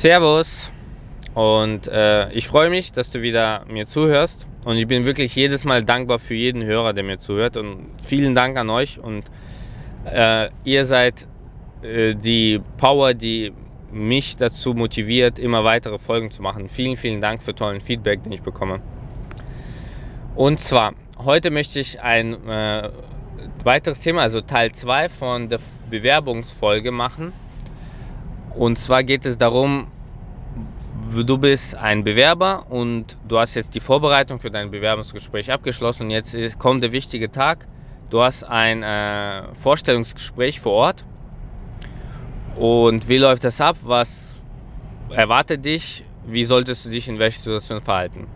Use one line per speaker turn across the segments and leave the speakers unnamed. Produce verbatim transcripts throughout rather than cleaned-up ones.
Servus und äh, ich freue mich, dass du wieder mir zuhörst und ich bin wirklich jedes Mal dankbar für jeden Hörer, der mir zuhört und vielen Dank an euch und äh, ihr seid äh, die Power, die mich dazu motiviert, immer weitere Folgen zu machen. Vielen, vielen Dank für tollen Feedback, den ich bekomme. Und zwar, heute möchte ich ein äh, weiteres Thema, also Teil zwei von der Bewerbungsfolge machen. Und zwar geht es darum, du bist ein Bewerber und du hast jetzt die Vorbereitung für dein Bewerbungsgespräch abgeschlossen und jetzt ist, kommt der wichtige Tag. Du hast ein äh, Vorstellungsgespräch vor Ort und wie läuft das ab? Was erwartet dich? Wie solltest du dich in welcher Situation verhalten?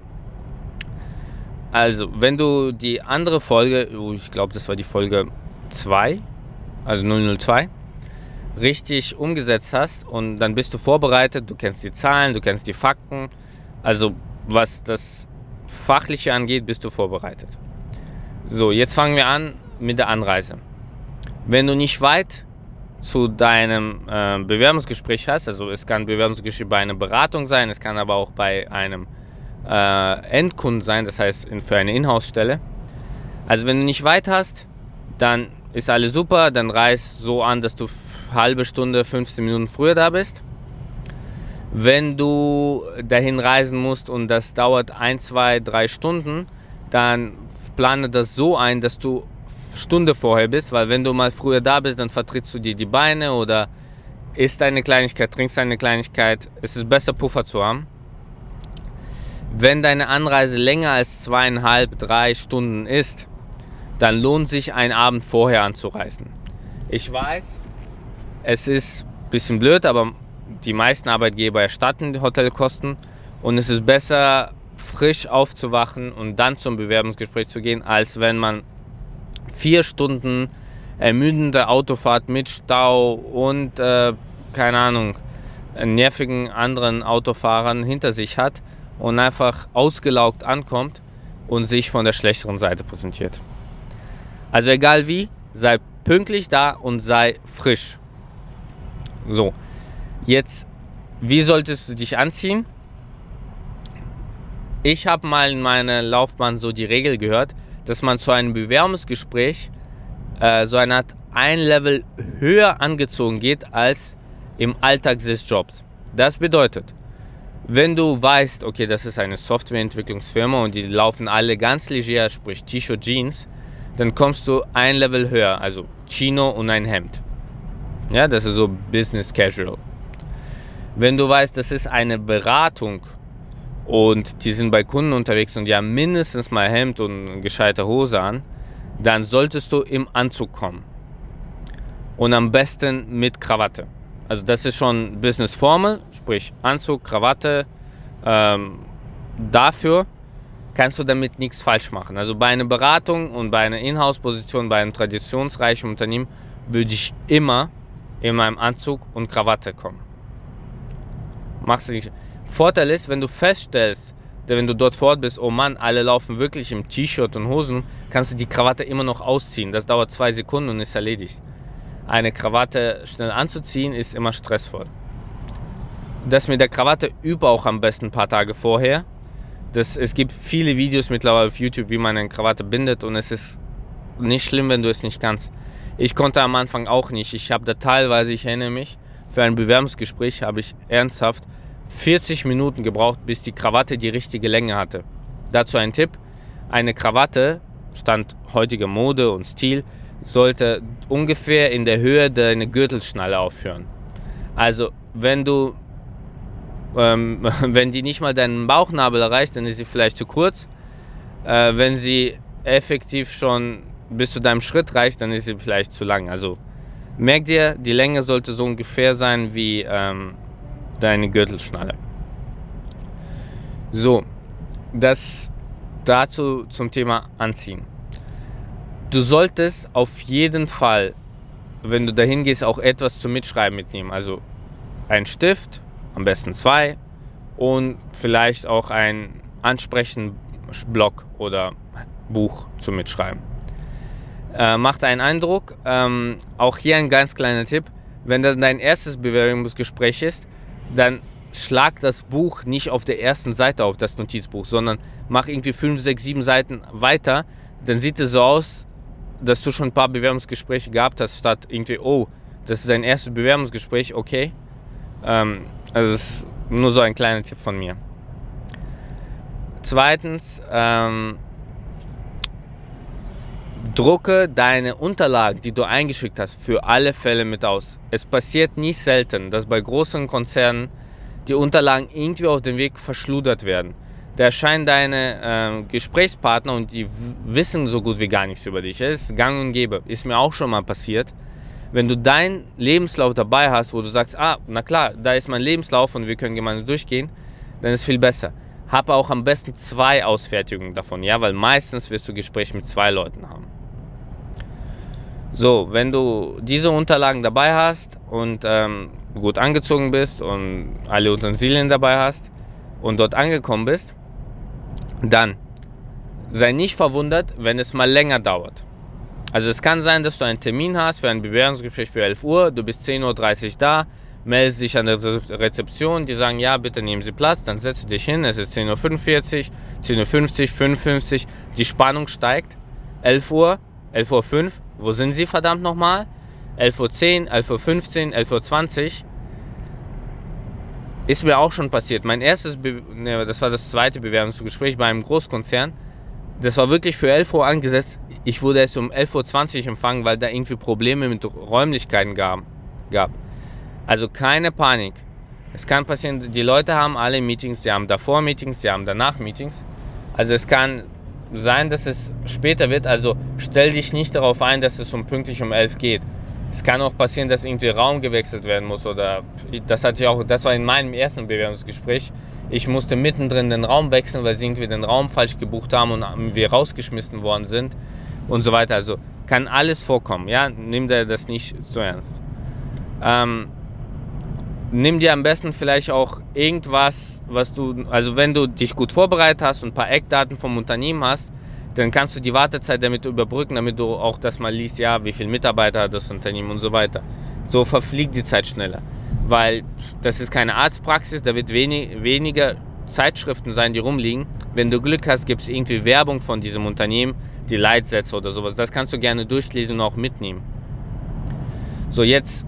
Also, wenn du die andere Folge, ich glaube, das war die Folge zwei, also null null zwei, richtig umgesetzt hast und dann bist du vorbereitet, du kennst die Zahlen, du kennst die Fakten, also was das Fachliche angeht, bist du vorbereitet. So, jetzt fangen wir an mit der Anreise. Wenn du nicht weit zu deinem äh, Bewerbungsgespräch hast, also es kann ein Bewerbungsgespräch bei einer Beratung sein, es kann aber auch bei einem äh, Endkunden sein, das heißt für eine Inhouse-Stelle. Also wenn du nicht weit hast, dann ist alles super, dann reist so an, dass du halbe Stunde, fünfzehn Minuten früher da bist. Wenn du dahin reisen musst und das dauert ein, zwei, drei Stunden, dann plane das so ein, dass du Stunde vorher bist, weil wenn du mal früher da bist, dann vertrittst du dir die Beine oder isst eine Kleinigkeit, trinkst eine Kleinigkeit. Es ist besser, Puffer zu haben. Wenn deine Anreise länger als zweieinhalb, drei Stunden ist, dann lohnt sich ein Abend vorher anzureisen. Ich weiß, es ist ein bisschen blöd, aber die meisten Arbeitgeber erstatten die Hotelkosten und es ist besser, frisch aufzuwachen und dann zum Bewerbungsgespräch zu gehen, als wenn man vier Stunden ermüdende Autofahrt mit Stau und, äh, keine Ahnung, nervigen anderen Autofahrern hinter sich hat und einfach ausgelaugt ankommt und sich von der schlechteren Seite präsentiert. Also egal wie, sei pünktlich da und sei frisch. So, jetzt, wie solltest du dich anziehen? Ich habe mal in meiner Laufbahn so die Regel gehört, dass man zu einem Bewerbungsgespräch äh, so eine Art ein Level höher angezogen geht als im Alltag des Jobs. Das bedeutet, wenn du weißt, okay, das ist eine Softwareentwicklungsfirma und die laufen alle ganz leger, sprich T-Shirt, Jeans, dann kommst du ein Level höher, also Chino und ein Hemd. Ja, das ist so Business Casual. Wenn du weißt, das ist eine Beratung und die sind bei Kunden unterwegs und die haben mindestens mal Hemd und eine gescheite Hose an, dann solltest du im Anzug kommen. Und am besten mit Krawatte. Also das ist schon Business Formal, sprich Anzug, Krawatte. Ähm, dafür kannst du damit nichts falsch machen. Also bei einer Beratung und bei einer Inhouse-Position, bei einem traditionsreichen Unternehmen würde ich immer in meinem Anzug und Krawatte kommen. Machst du nicht. Vorteil ist, wenn du feststellst, wenn du dort vor Ort bist, oh Mann, alle laufen wirklich im T-Shirt und Hosen, kannst du die Krawatte immer noch ausziehen. Das dauert zwei Sekunden und ist erledigt. Eine Krawatte schnell anzuziehen ist immer stressvoll. Das mit der Krawatte übe auch am besten ein paar Tage vorher. Das, es gibt viele Videos mittlerweile auf YouTube, wie man eine Krawatte bindet und es ist nicht schlimm, wenn du es nicht kannst. Ich konnte am Anfang auch nicht. Ich habe da teilweise, ich erinnere mich, für ein Bewerbungsgespräch habe ich ernsthaft vierzig Minuten gebraucht, bis die Krawatte die richtige Länge hatte. Dazu ein Tipp: Eine Krawatte, Stand heutiger Mode und Stil, sollte ungefähr in der Höhe deiner Gürtelschnalle aufhören. Also wenn du, ähm, wenn die nicht mal deinen Bauchnabel erreicht, dann ist sie vielleicht zu kurz. Äh, wenn sie effektiv schon bis zu deinem Schritt reicht, dann ist sie vielleicht zu lang. Also merk dir, die Länge sollte so ungefähr sein wie ähm, deine Gürtelschnalle. So, das dazu zum Thema Anziehen. Du solltest auf jeden Fall, wenn du dahin gehst, auch etwas zum Mitschreiben mitnehmen. Also ein Stift, am besten zwei, und vielleicht auch ein Ansprechen-Block oder Buch zum Mitschreiben. Äh, macht einen Eindruck. Ähm, auch hier ein ganz kleiner Tipp: Wenn das dein erstes Bewerbungsgespräch ist, dann schlag das Buch nicht auf der ersten Seite auf, das Notizbuch, sondern mach irgendwie fünf, sechs, sieben Seiten weiter. Dann sieht es so aus, dass du schon ein paar Bewerbungsgespräche gehabt hast, statt irgendwie, oh, das ist dein erstes Bewerbungsgespräch, okay. Ähm, also das ist nur so ein kleiner Tipp von mir. Zweitens, ähm, drucke deine Unterlagen, die du eingeschickt hast, für alle Fälle mit aus. Es passiert nicht selten, dass bei großen Konzernen die Unterlagen irgendwie auf dem Weg verschludert werden. Da erscheinen deine äh, Gesprächspartner und die w- wissen so gut wie gar nichts über dich. Es ist gang und gäbe. Ist mir auch schon mal passiert. Wenn du deinen Lebenslauf dabei hast, wo du sagst, ah, na klar, da ist mein Lebenslauf und wir können gemeinsam durchgehen, dann ist es viel besser. Hab auch am besten zwei Ausfertigungen davon, ja, weil meistens wirst du Gespräche mit zwei Leuten haben. So, wenn du diese Unterlagen dabei hast und ähm, gut angezogen bist und alle Utensilien dabei hast und dort angekommen bist, dann sei nicht verwundert, wenn es mal länger dauert. Also es kann sein, dass du einen Termin hast für ein Bewerbungsgespräch für elf Uhr, du bist zehn Uhr dreißig da, meldest dich an der Rezeption, die sagen, ja, bitte nehmen Sie Platz, dann setzt du dich hin, es ist zehn Uhr fünfundvierzig, zehn Uhr fünfzig, fünfundfünfzig, die Spannung steigt, elf Uhr, elf Uhr fünf, wo sind Sie verdammt nochmal? elf Uhr zehn, elf Uhr fünfzehn, elf Uhr zwanzig. Ist mir auch schon passiert. Mein erstes, Be- ne, das war das zweite Bewerbungsgespräch bei einem Großkonzern. Das war wirklich für elf Uhr angesetzt. Ich wurde erst um elf Uhr zwanzig empfangen, weil da irgendwie Probleme mit Räumlichkeiten gab. Also keine Panik. Es kann passieren, die Leute haben alle Meetings, die haben davor Meetings, die haben danach Meetings. Also es kann sein, dass es später wird. Also stell dich nicht darauf ein, dass es um pünktlich um elf geht. Es kann auch passieren, dass irgendwie Raum gewechselt werden muss oder das hatte ich auch, das war in meinem ersten Bewerbungsgespräch. Ich musste mittendrin den Raum wechseln, weil sie irgendwie den Raum falsch gebucht haben und wir rausgeschmissen worden sind und so weiter. Also kann alles vorkommen, ja, nimm dir das nicht so ernst. Ähm, nimm dir am besten vielleicht auch irgendwas, was du, also wenn du dich gut vorbereitet hast und ein paar Eckdaten vom Unternehmen hast, dann kannst du die Wartezeit damit überbrücken, damit du auch das mal liest, ja, wie viele Mitarbeiter hat das Unternehmen und so weiter. So verfliegt die Zeit schneller, weil das ist keine Arztpraxis, da wird wenig, weniger Zeitschriften sein, die rumliegen. Wenn du Glück hast, gibt es irgendwie Werbung von diesem Unternehmen, die Leitsätze oder sowas. Das kannst du gerne durchlesen und auch mitnehmen. So, jetzt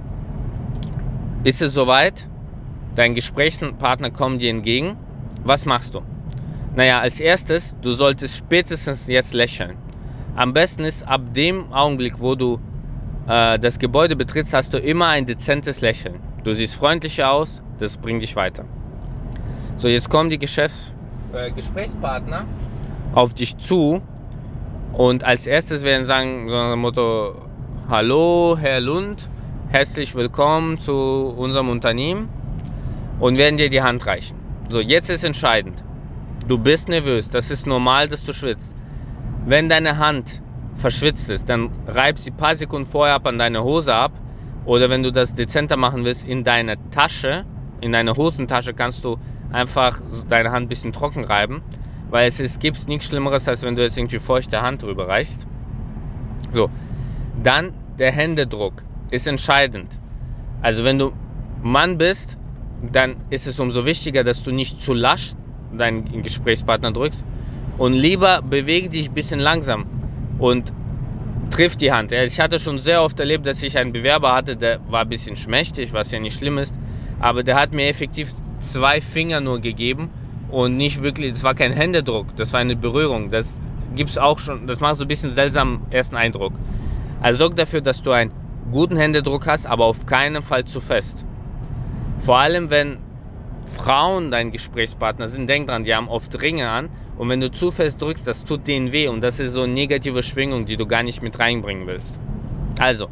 ist es soweit, dein Gesprächspartner kommt dir entgegen. Was machst du? Naja, als erstes, du solltest spätestens jetzt lächeln. Am besten ist, ab dem Augenblick, wo du äh, das Gebäude betrittst, hast du immer ein dezentes Lächeln. Du siehst freundlicher aus, das bringt dich weiter. So, jetzt kommen die Geschäfts- äh, Gesprächspartner auf dich zu und als erstes werden sie sagen, so ein Motto, hallo Herr Lund, herzlich willkommen zu unserem Unternehmen und werden dir die Hand reichen. So, jetzt ist entscheidend. Du bist nervös, das ist normal, dass du schwitzt. Wenn deine Hand verschwitzt ist, dann reib sie ein paar Sekunden vorher ab an deine Hose ab. Oder wenn du das dezenter machen willst, in deine Tasche, in deine Hosentasche kannst du einfach deine Hand ein bisschen trocken reiben. Weil es, es gibt nichts Schlimmeres, als wenn du jetzt irgendwie feuchte Hand drüber reichst. So, dann der Händedruck ist entscheidend. Also wenn du Mann bist, dann ist es umso wichtiger, dass du nicht zu lasch deinen Gesprächspartner drückst und lieber bewege dich ein bisschen langsam und triff die Hand. Ich hatte schon sehr oft erlebt, dass ich einen Bewerber hatte, der war ein bisschen schmächtig, was ja nicht schlimm ist, aber der hat mir effektiv zwei Finger nur gegeben und nicht wirklich, das war kein Händedruck, das war eine Berührung. Das gibt's auch schon, das macht so ein bisschen seltsamen ersten Eindruck. Also sorg dafür, dass du einen guten Händedruck hast, aber auf keinen Fall zu fest. Vor allem, wenn Frauen dein Gesprächspartner sind, denk dran, die haben oft Ringe an und wenn du zu fest drückst, das tut denen weh und das ist so eine negative Schwingung, die du gar nicht mit reinbringen willst. Also,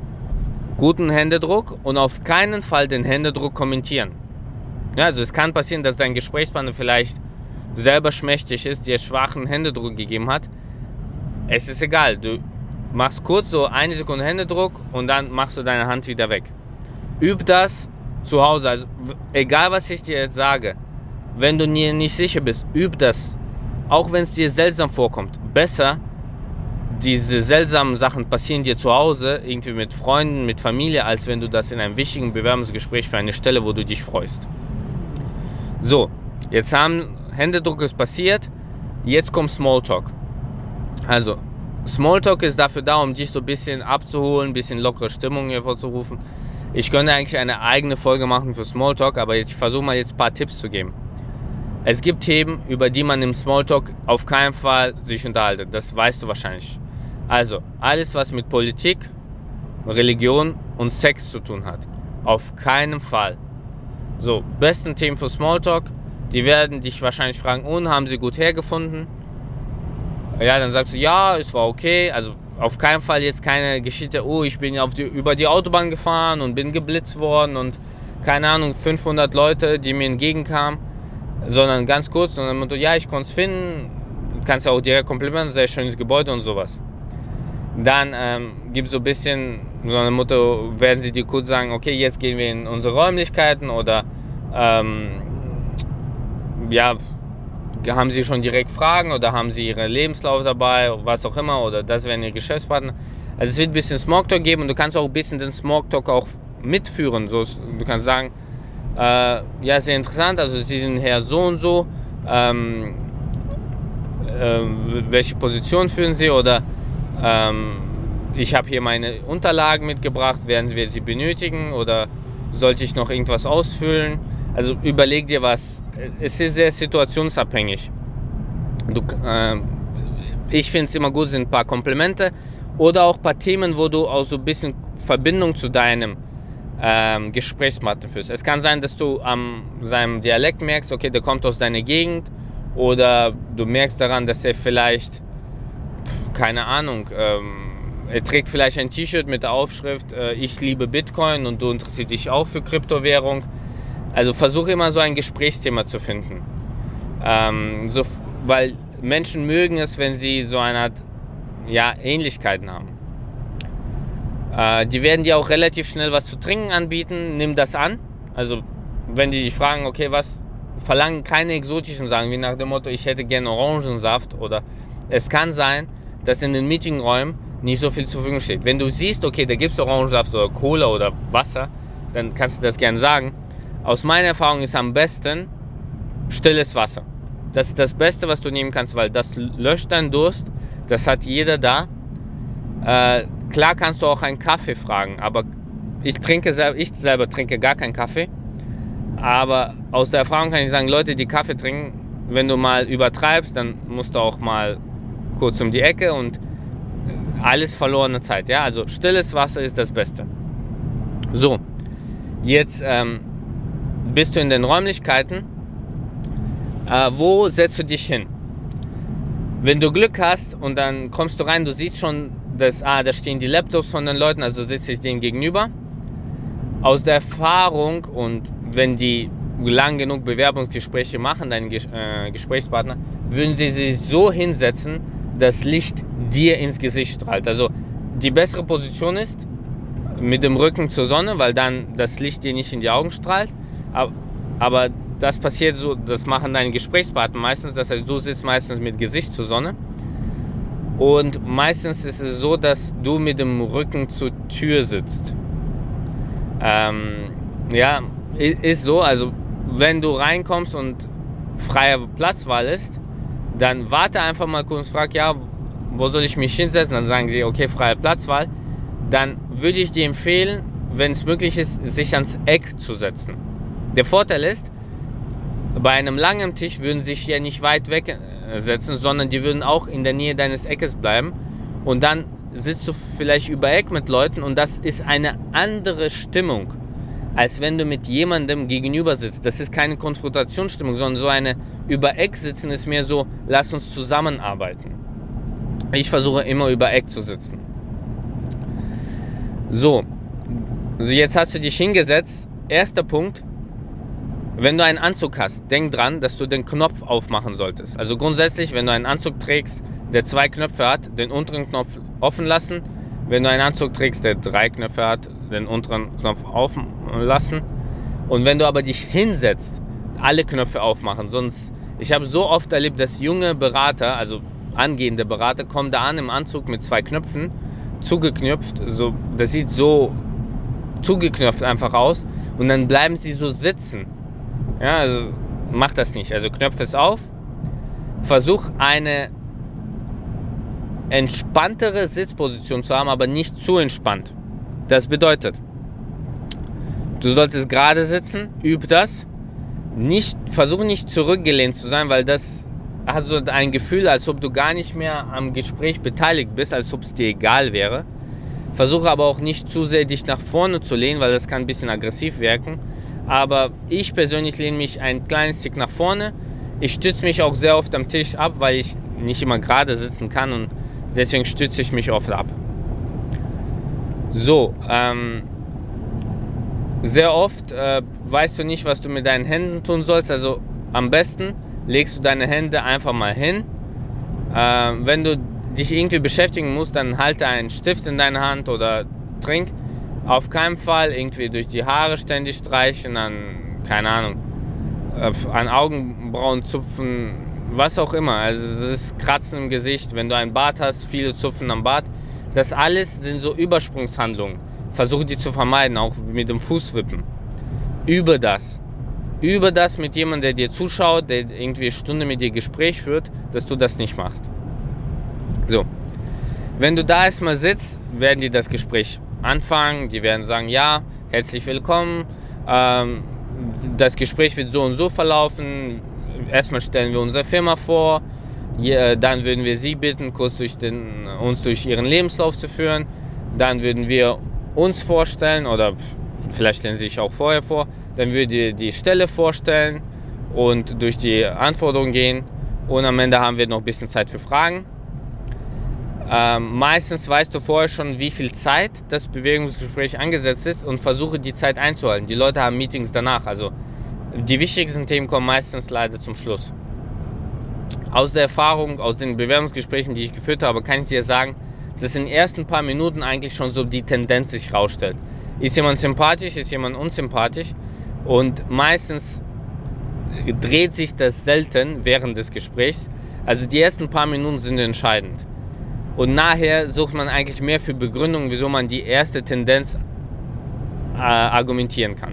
guten Händedruck und auf keinen Fall den Händedruck kommentieren. Ja, also es kann passieren, dass dein Gesprächspartner vielleicht selber schmächtig ist, dir schwachen Händedruck gegeben hat. Es ist egal, du machst kurz so eine Sekunde Händedruck und dann machst du deine Hand wieder weg. Üb das zu Hause, also egal was ich dir jetzt sage, wenn du dir nicht sicher bist, üb das, auch wenn es dir seltsam vorkommt. Besser, diese seltsamen Sachen passieren dir zu Hause, irgendwie mit Freunden, mit Familie, als wenn du das in einem wichtigen Bewerbungsgespräch für eine Stelle, wo du dich freust. So, jetzt haben Händedruck ist passiert, jetzt kommt Smalltalk. Also, Smalltalk ist dafür da, um dich so ein bisschen abzuholen, ein bisschen lockere Stimmung hervorzurufen. Ich könnte eigentlich eine eigene Folge machen für Smalltalk, aber ich versuche mal jetzt ein paar Tipps zu geben. Es gibt Themen, über die man im Smalltalk auf keinen Fall sich unterhaltet. Das weißt du wahrscheinlich. Also, alles, was mit Politik, Religion und Sex zu tun hat. Auf keinen Fall. So, besten Themen für Smalltalk. Die werden dich wahrscheinlich fragen, und haben sie gut hergefunden? Ja, dann sagst du, ja, es war okay. Also auf keinen Fall jetzt keine Geschichte, oh, ich bin auf die, über die Autobahn gefahren und bin geblitzt worden und keine Ahnung, fünfhundert Leute, die mir entgegenkamen. Sondern ganz kurz, und dann, ja, ich konnte es finden. Kannst ja auch direkt komplimentieren, sehr schönes Gebäude und sowas. Dann ähm, gibt es so ein bisschen, so eine Motto, werden sie dir kurz sagen, okay, jetzt gehen wir in unsere Räumlichkeiten oder ähm, ja, haben sie schon direkt Fragen oder haben sie ihren Lebenslauf dabei, was auch immer, oder das wären ihre Geschäftspartner. Also es wird ein bisschen Smalltalk geben und du kannst auch ein bisschen den Smalltalk auch mitführen. So, du kannst sagen, äh, ja, sehr interessant, also sie sind Herr so und so, ähm, äh, welche Position führen sie oder ähm, ich habe hier meine Unterlagen mitgebracht, werden wir sie benötigen oder sollte ich noch irgendwas ausfüllen? Also überleg dir was. Es ist sehr situationsabhängig. Du, äh, ich finde es immer gut, sind ein paar Komplimente oder auch ein paar Themen, wo du auch so ein bisschen Verbindung zu deinem ähm, Gesprächspartner führst. Es kann sein, dass du an seinem Dialekt merkst, okay, der kommt aus deiner Gegend, oder du merkst daran, dass er vielleicht, keine Ahnung, ähm, er trägt vielleicht ein T-Shirt mit der Aufschrift, äh, ich liebe Bitcoin und du interessierst dich auch für Kryptowährung. Also versuche immer so ein Gesprächsthema zu finden. Ähm, so, weil Menschen mögen es, wenn sie so eine Art, ja, Ähnlichkeiten haben. Äh, die werden dir auch relativ schnell was zu trinken anbieten. Nimm das an. Also wenn die dich fragen, okay, was, verlangen keine exotischen Sachen, wie nach dem Motto, ich hätte gerne Orangensaft. Oder es kann sein, dass in den Meetingräumen nicht so viel zur Verfügung steht. Wenn du siehst, okay, da gibt es Orangensaft oder Cola oder Wasser, dann kannst du das gerne sagen. Aus meiner Erfahrung ist am besten stilles Wasser. Das ist das Beste, was du nehmen kannst, weil das löscht deinen Durst. Das hat jeder da. Äh, klar kannst du auch einen Kaffee fragen, aber ich trinke selber, ich selber trinke gar keinen Kaffee. Aber aus der Erfahrung kann ich sagen, Leute, die Kaffee trinken, wenn du mal übertreibst, dann musst du auch mal kurz um die Ecke und alles verlorene Zeit. Ja, also stilles Wasser ist das Beste. So, jetzt ähm, bist du in den Räumlichkeiten. Äh, wo setzt du dich hin? Wenn du Glück hast und dann kommst du rein, du siehst schon, dass, ah, da stehen die Laptops von den Leuten, also sitze ich denen gegenüber. Aus der Erfahrung, und wenn die lang genug Bewerbungsgespräche machen, deine äh, Gesprächspartner, würden sie sich so hinsetzen, dass Licht dir ins Gesicht strahlt. Also die bessere Position ist mit dem Rücken zur Sonne, weil dann das Licht dir nicht in die Augen strahlt. Aber, aber das passiert so, das machen deine Gesprächspartner meistens. Das heißt, du sitzt meistens mit Gesicht zur Sonne. Und meistens ist es so, dass du mit dem Rücken zur Tür sitzt. Ähm, ja, ist so. Also wenn du reinkommst und freie Platzwahl ist, dann warte einfach mal kurz, frag, ja, wo soll ich mich hinsetzen? Dann sagen sie, okay, freie Platzwahl. Dann würde ich dir empfehlen, wenn es möglich ist, sich ans Eck zu setzen. Der Vorteil ist, bei einem langen Tisch würden sie sich ja nicht weit weg setzen, sondern die würden auch in der Nähe deines Eckes bleiben. Und dann sitzt du vielleicht über Eck mit Leuten und das ist eine andere Stimmung, als wenn du mit jemandem gegenüber sitzt. Das ist keine Konfrontationsstimmung, sondern so eine über Eck sitzen ist mehr so, lass uns zusammenarbeiten. Ich versuche immer über Eck zu sitzen. So, also jetzt hast du dich hingesetzt. Erster Punkt, wenn du einen Anzug hast, denk dran, dass du den Knopf aufmachen solltest. Also grundsätzlich, wenn du einen Anzug trägst, der zwei Knöpfe hat, den unteren Knopf offen lassen. Wenn du einen Anzug trägst, der drei Knöpfe hat, den unteren Knopf offen lassen. Und wenn du aber dich hinsetzt, alle Knöpfe aufmachen. Sonst, ich habe so oft erlebt, dass junge Berater, also angehende Berater, kommen da an im Anzug mit zwei Knöpfen, zugeknöpft. So, das sieht so zugeknöpft einfach aus. Und dann bleiben sie so sitzen. Ja, also mach das nicht. Also knöpf es auf. Versuch eine entspanntere Sitzposition zu haben, aber nicht zu entspannt. Das bedeutet, du solltest gerade sitzen, üb das. Nicht, versuch nicht zurückgelehnt zu sein, weil das hat so ein Gefühl, als ob du gar nicht mehr am Gespräch beteiligt bist, als ob es dir egal wäre. Versuche aber auch nicht zu sehr dich nach vorne zu lehnen, weil das kann ein bisschen aggressiv wirken. Aber ich persönlich lehne mich ein kleines Tick nach vorne. Ich stütze mich auch sehr oft am Tisch ab, weil ich nicht immer gerade sitzen kann und deswegen stütze ich mich oft ab. So, ähm, sehr oft äh, weißt du nicht, was du mit deinen Händen tun sollst. Also am besten legst du deine Hände einfach mal hin. Äh, wenn du dich irgendwie beschäftigen musst, dann halte einen Stift in deine Hand oder trink. Auf keinen Fall irgendwie durch die Haare ständig streichen, an, keine Ahnung, an Augenbrauen zupfen, was auch immer. Also das ist Kratzen im Gesicht, wenn du einen Bart hast, viele zupfen am Bart. Das alles sind so Übersprungshandlungen. Versuche die zu vermeiden, auch mit dem Fußwippen. Übe das. Übe das mit jemandem, der dir zuschaut, der irgendwie eine Stunde mit dir Gespräch führt, dass du das nicht machst. So, wenn du da erstmal sitzt, werden die das Gespräch anfangen. Die werden sagen, ja, herzlich willkommen. Ähm, das Gespräch wird so und so verlaufen. Erstmal stellen wir unsere Firma vor. Je, dann würden wir Sie bitten, kurz durch den, uns durch Ihren Lebenslauf zu führen. Dann würden wir uns vorstellen oder vielleicht stellen Sie sich auch vorher vor. Dann würden wir die Stelle vorstellen und durch die Anforderungen gehen. Und am Ende haben wir noch ein bisschen Zeit für Fragen. Ähm, meistens weißt du vorher schon, wie viel Zeit das Bewegungsgespräch angesetzt ist und versuche die Zeit einzuhalten. Die Leute haben Meetings danach, also die wichtigsten Themen kommen meistens leider zum Schluss. Aus der Erfahrung, aus den Bewerbungsgesprächen, die ich geführt habe, kann ich dir sagen, dass in den ersten paar Minuten eigentlich schon so die Tendenz sich rausstellt. Ist jemand sympathisch, ist jemand unsympathisch? Und meistens dreht sich das selten während des Gesprächs. Also die ersten paar Minuten sind entscheidend. Und nachher sucht man eigentlich mehr für Begründungen, wieso man die erste Tendenz äh, argumentieren kann.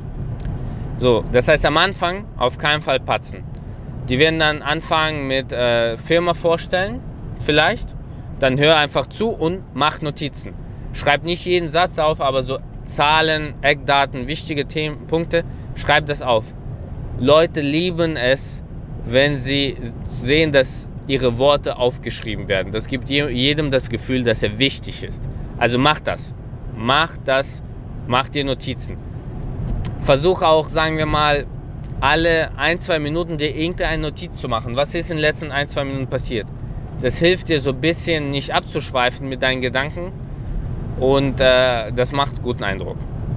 So, das heißt am Anfang auf keinen Fall patzen. Die werden dann anfangen mit äh, Firma vorstellen, vielleicht. Dann hör einfach zu und mach Notizen. Schreib nicht jeden Satz auf, aber so Zahlen, Eckdaten, wichtige Themen, Punkte, schreib das auf. Leute lieben es, wenn sie sehen, dass ihre Worte aufgeschrieben werden. Das gibt jedem das Gefühl, dass er wichtig ist. Also mach das. Mach das. Mach dir Notizen. Versuch auch, sagen wir mal, alle ein, zwei Minuten dir irgendeine Notiz zu machen. Was ist in den letzten ein, zwei Minuten passiert? Das hilft dir so ein bisschen nicht abzuschweifen mit deinen Gedanken und äh, das macht guten Eindruck.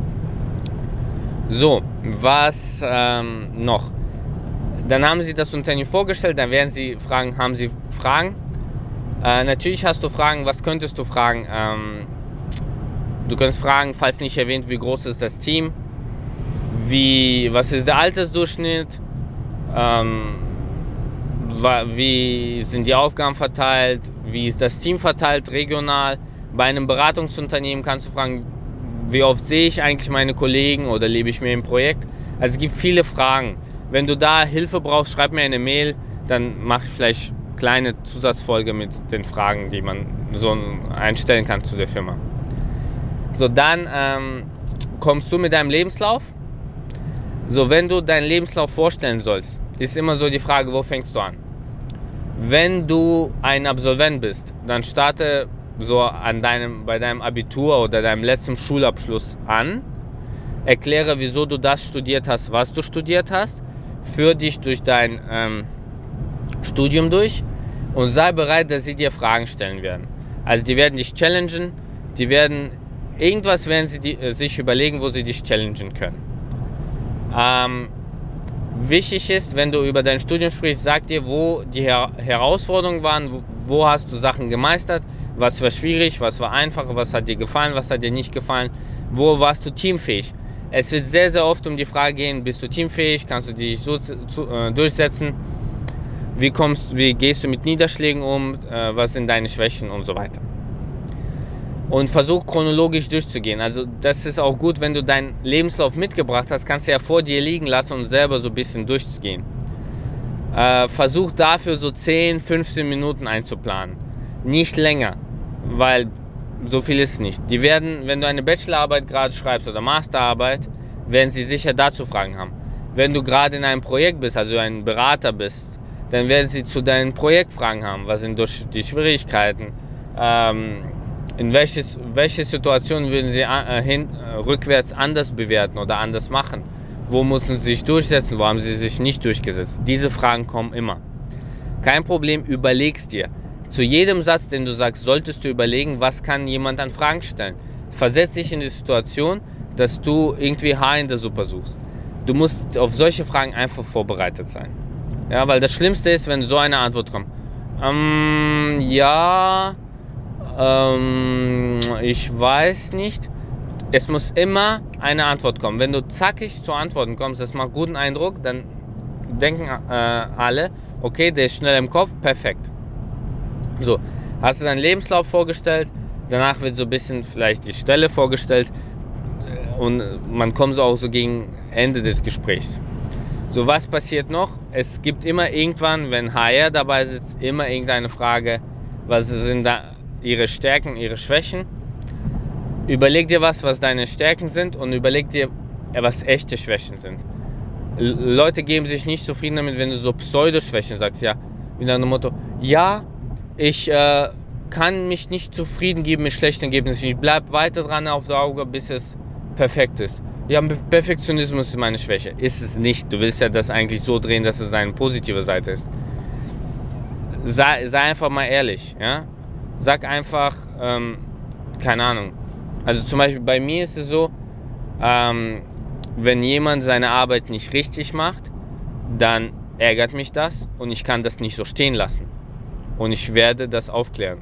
So, was ähm, noch? Dann haben sie das Unternehmen vorgestellt, dann werden sie fragen, haben sie Fragen? Äh, natürlich hast du Fragen, was könntest du fragen? Ähm, du kannst fragen, falls nicht erwähnt, wie groß ist das Team? Wie, was ist der Altersdurchschnitt? Ähm, wie sind die Aufgaben verteilt? Wie ist das Team verteilt regional? Bei einem Beratungsunternehmen kannst du fragen, wie oft sehe ich eigentlich meine Kollegen oder lebe ich mir im Projekt? Also es gibt viele Fragen. Wenn du da Hilfe brauchst, schreib mir eine Mail, dann mache ich vielleicht eine kleine Zusatzfolge mit den Fragen, die man so einstellen kann zu der Firma. So, dann ähm, kommst du mit deinem Lebenslauf. So, wenn du deinen Lebenslauf vorstellen sollst, ist immer so die Frage, wo fängst du an? Wenn du ein Absolvent bist, dann starte so an deinem, bei deinem Abitur oder deinem letzten Schulabschluss an. Erkläre, wieso du das studiert hast, was du studiert hast. Führ dich durch dein ähm, Studium durch und sei bereit, dass sie dir Fragen stellen werden. Also die werden dich challengen, die werden irgendwas werden sie die, äh, sich überlegen, wo sie dich challengen können. Ähm, wichtig ist, wenn du über dein Studium sprichst, sag dir, wo die Her- Herausforderungen waren, wo, wo hast du Sachen gemeistert, was war schwierig, was war einfach, was hat dir gefallen, was hat dir nicht gefallen, wo warst du teamfähig. Es wird sehr, sehr oft um die Frage gehen, bist du teamfähig, kannst du dich so zu, äh, durchsetzen, wie, kommst, wie gehst du mit Niederschlägen um, äh, was sind deine Schwächen und so weiter. und versuch chronologisch durchzugehen. Also das ist auch gut, wenn du deinen Lebenslauf mitgebracht hast, kannst du ja vor dir liegen lassen und selber so ein bisschen durchgehen. Äh, versuch dafür so zehn, fünfzehn Minuten einzuplanen. Nicht länger, weil so viel ist nicht. Die werden, wenn du eine Bachelorarbeit gerade schreibst oder Masterarbeit, werden sie sicher dazu Fragen haben. Wenn du gerade in einem Projekt bist, also ein Berater bist, dann werden sie zu deinem Projekt Fragen haben. Was sind die Schwierigkeiten? Ähm, in welches, welche Situationen würden sie äh, hin, äh, rückwärts anders bewerten oder anders machen? Wo mussten sie sich durchsetzen? Wo haben sie sich nicht durchgesetzt? Diese Fragen kommen immer. Kein Problem, überlegst dir. Zu jedem Satz, den du sagst, solltest du überlegen, was kann jemand an Fragen stellen. Versetz dich in die Situation, dass du irgendwie Haar in der Suppe suchst. Du musst auf solche Fragen einfach vorbereitet sein. Ja, weil das Schlimmste ist, wenn so eine Antwort kommt. Ähm, ja, ähm, ich weiß nicht. Es muss immer eine Antwort kommen. Wenn du zackig zu Antworten kommst, das macht guten Eindruck, dann denken äh, alle, okay, der ist schnell im Kopf, perfekt. So, hast du deinen Lebenslauf vorgestellt, danach wird so ein bisschen vielleicht die Stelle vorgestellt und man kommt so auch so gegen Ende des Gesprächs. So, was passiert noch? Es gibt immer irgendwann, wenn H R dabei sitzt, immer irgendeine Frage, was sind da ihre Stärken, ihre Schwächen. Überleg dir was, was deine Stärken sind und überleg dir, was echte Schwächen sind. L- Leute geben sich nicht zufrieden damit, wenn du so Pseudo-Schwächen sagst, ja, wie nach dem Motto, ja, ich äh, kann mich nicht zufrieden geben mit schlechten Ergebnissen. Ich bleibe weiter dran aufs Auge, bis es perfekt ist. Ja, Perfektionismus ist meine Schwäche. Ist es nicht. Du willst ja das eigentlich so drehen, dass es eine positive Seite ist. Sei, sei einfach mal ehrlich. Ja? Sag einfach, ähm, keine Ahnung. Also zum Beispiel bei mir ist es so, ähm, wenn jemand seine Arbeit nicht richtig macht, dann ärgert mich das und ich kann das nicht so stehen lassen. Und ich werde das aufklären.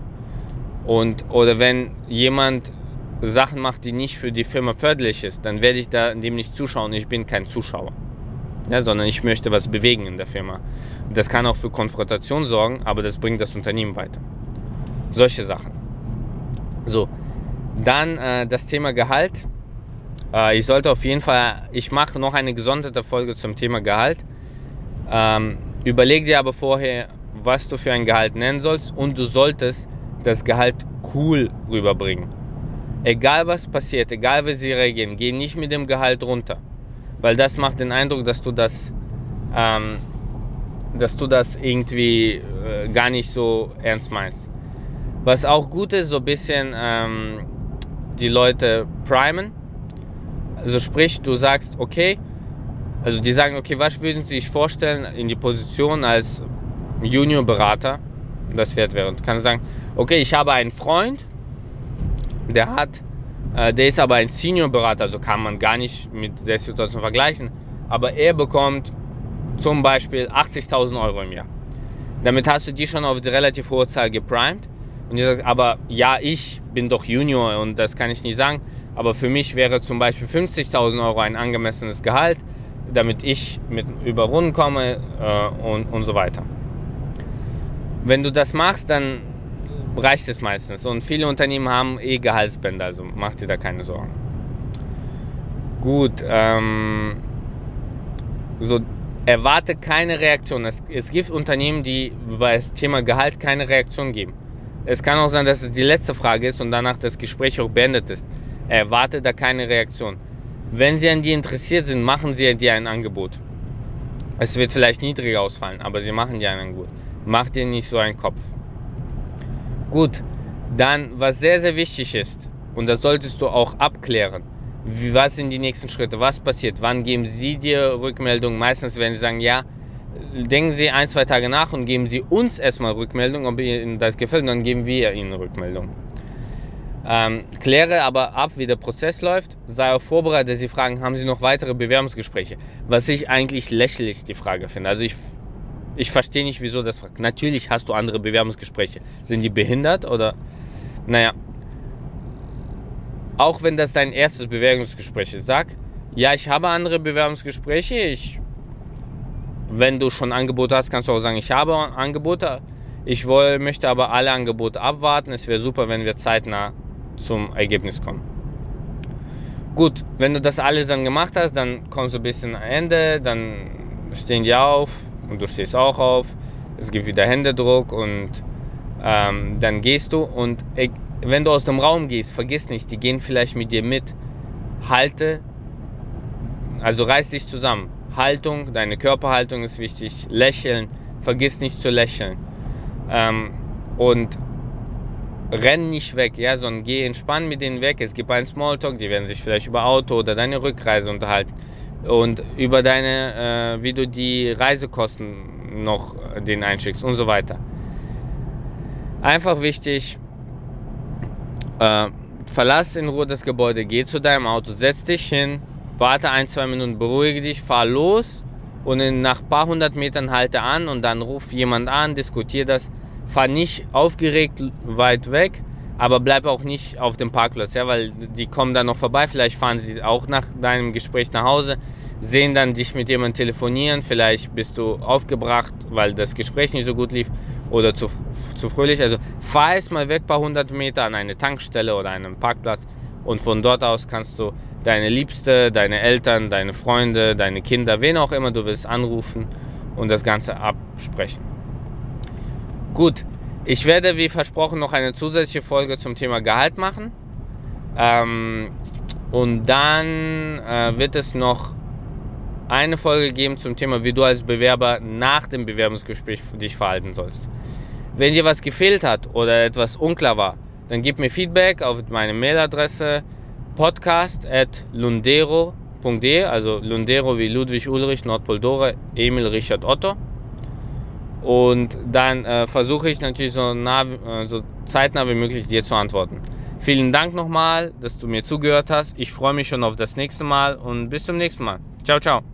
Und, oder wenn jemand Sachen macht, die nicht für die Firma förderlich ist, dann werde ich da dem nicht zuschauen. Ich bin kein Zuschauer, ja, sondern ich möchte was bewegen in der Firma. Das kann auch für Konfrontation sorgen, aber das bringt das Unternehmen weiter. Solche Sachen. So, dann äh, das Thema Gehalt. Äh, ich sollte auf jeden Fall, ich mache noch eine gesonderte Folge zum Thema Gehalt. Ähm, überleg dir aber vorher, was du für ein Gehalt nennen sollst und du solltest das Gehalt cool rüberbringen. Egal was passiert, egal wie sie reagieren, geh nicht mit dem Gehalt runter. Weil das macht den Eindruck, dass du das, ähm, dass du das irgendwie äh, gar nicht so ernst meinst. Was auch gut ist, so ein bisschen ähm, die Leute primen. Also sprich, du sagst, okay, also die sagen, okay, was würden sie sich vorstellen in die Position als Juniorberater? Das wert wäre. Du kannst sagen, okay, ich habe einen Freund, der hat, äh, der ist aber ein Seniorberater, also kann man gar nicht mit der Situation vergleichen, aber er bekommt zum Beispiel achtzigtausend Euro im Jahr. Damit hast du die schon auf die relativ hohe Zahl geprimed und die sagt, aber ja, ich bin doch Junior und das kann ich nicht sagen, aber für mich wäre zum Beispiel fünfzigtausend Euro ein angemessenes Gehalt, damit ich mit über Runden komme äh, und, und so weiter. Wenn du das machst, dann reicht es meistens. Und viele Unternehmen haben eh Gehaltsbänder, also mach dir da keine Sorgen. Gut, ähm, so erwarte keine Reaktion. Es, es gibt Unternehmen, die bei das Thema Gehalt keine Reaktion geben. Es kann auch sein, dass es die letzte Frage ist und danach das Gespräch auch beendet ist. Erwarte da keine Reaktion. Wenn sie an dir interessiert sind, machen sie dir ein Angebot. Es wird vielleicht niedriger ausfallen, aber sie machen dir ein Angebot. Mach dir nicht so einen Kopf. Gut, dann, was sehr, sehr wichtig ist, und das solltest du auch abklären, wie, was sind die nächsten Schritte, was passiert, wann geben sie dir Rückmeldung, meistens werden sie sagen, ja, denken sie ein, zwei Tage nach und geben sie uns erstmal Rückmeldung, ob ihnen das gefällt, und dann geben wir ihnen Rückmeldung. Ähm, kläre aber ab, wie der Prozess läuft, sei auch vorbereitet, dass sie fragen, haben sie noch weitere Bewerbungsgespräche, was ich eigentlich lächerlich die Frage finde, also ich Ich verstehe nicht, wieso das fragt. Natürlich hast du andere Bewerbungsgespräche. Sind die behindert oder? Naja. Auch wenn das dein erstes Bewerbungsgespräch ist, sag, ja, ich habe andere Bewerbungsgespräche. Ich, wenn du schon Angebote hast, kannst du auch sagen, ich habe Angebote. Ich woll, möchte aber alle Angebote abwarten. Es wäre super, wenn wir zeitnah zum Ergebnis kommen. Gut, wenn du das alles dann gemacht hast, dann kommst du ein bisschen am Ende, dann stehen die auf und du stehst auch auf, es gibt wieder Händedruck und ähm, dann gehst du und äh, wenn du aus dem Raum gehst, vergiss nicht, die gehen vielleicht mit dir mit, halte, also reiß dich zusammen, Haltung, deine Körperhaltung ist wichtig, lächeln, vergiss nicht zu lächeln ähm, und renn nicht weg, ja, sondern geh entspannt mit denen weg. Es gibt einen Smalltalk, die werden sich vielleicht über Auto oder deine Rückreise unterhalten und über deine, äh, wie du die Reisekosten noch äh, denen einschickst und so weiter. Einfach wichtig, äh, verlass in Ruhe das Gebäude, geh zu deinem Auto, setz dich hin, warte ein, zwei Minuten, beruhige dich, fahr los und in, nach ein paar hundert Metern halte an und dann ruf jemand an, diskutier das. Fahr nicht aufgeregt weit weg, aber bleib auch nicht auf dem Parkplatz, ja, weil die kommen dann noch vorbei, vielleicht fahren sie auch nach deinem Gespräch nach Hause, sehen dann dich mit jemandem telefonieren, vielleicht bist du aufgebracht, weil das Gespräch nicht so gut lief oder zu, zu fröhlich, also fahr erst mal weg ein paar hundert Meter an eine Tankstelle oder einen Parkplatz und von dort aus kannst du deine Liebste, deine Eltern, deine Freunde, deine Kinder, wen auch immer du willst, anrufen und das Ganze absprechen. Gut, ich werde wie versprochen noch eine zusätzliche Folge zum Thema Gehalt machen. Ähm, und dann äh, wird es noch eine Folge geben zum Thema, wie du als Bewerber nach dem Bewerbungsgespräch dich verhalten sollst. Wenn dir was gefehlt hat oder etwas unklar war, dann gib mir Feedback auf meine Mailadresse podcast at lundero punkt de, also Lundero wie Ludwig Ulrich, Nordpol Dore, Emil Richard Otto. Und dann äh, versuche ich natürlich so, nah, äh, so zeitnah wie möglich dir zu antworten. Vielen Dank nochmal, dass du mir zugehört hast. Ich freue mich schon auf das nächste Mal und bis zum nächsten Mal. Ciao, ciao.